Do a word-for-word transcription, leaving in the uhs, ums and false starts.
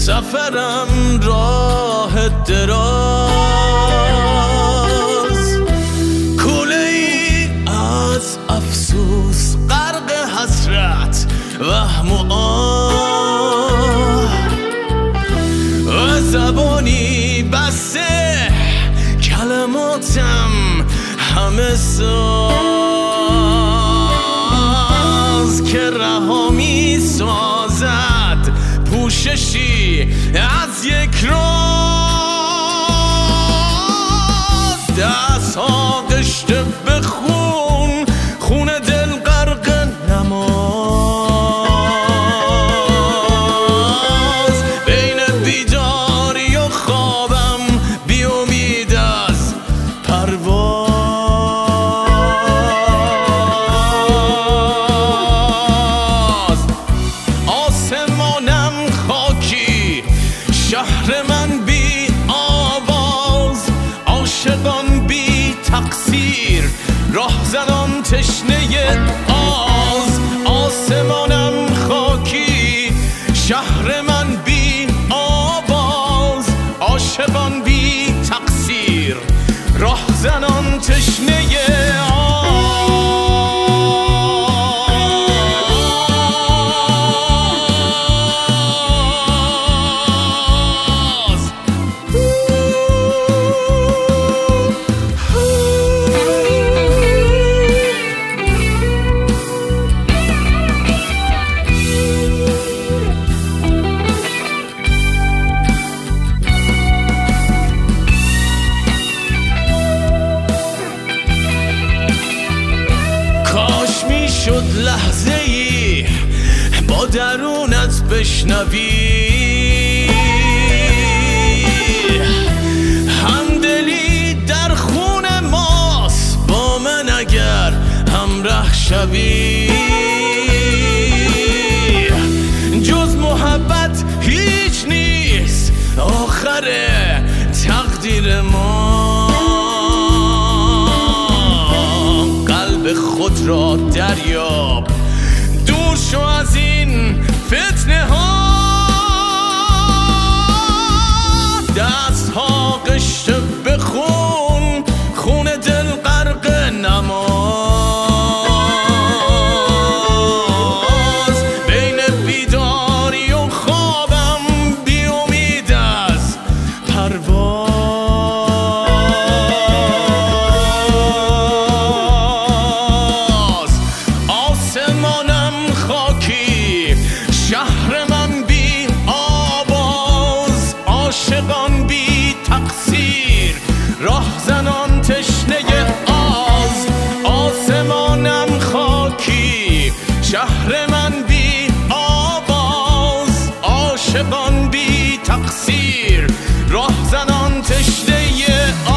سفرم راه دراز، کوله ای از افسوس غرق حسرت وهم و آه، و زبانی بسته کلماتم همه ساز که رها می سازد پوششی از یک راز. دست ها قشته به خون، خون دل غرق نماز، بین بیداری و خوابم بی امید از پرواز. آسمانم خاکی، شهر من بی آواز، عاشقان بی تقصیر، راهزنان تشنه آز. آسمانم خاکی، شهر من بی آواز، عاشقان بی تقصیر، راهزنان تشنه آز. شد لحظه ای با درونت بشنوی، همدلی در خون ماست با من اگر همراه شوی. جز محبت هیچ نیست آخر تقدیر ما، خود را دریاب، دور شو از این فتنه ها. دست ها قشته به خون، خون دل غرق نماز، بین بیداری و خوابم بی امید از پرواز. آسمانم خاکی، شهر من بی آواز، عاشقان بی تقصیر، راهزنان تشنه آز. آسمانم خاکی، شهر من بی آواز، عاشقان بی تقصیر، راهزنان تشنه آز.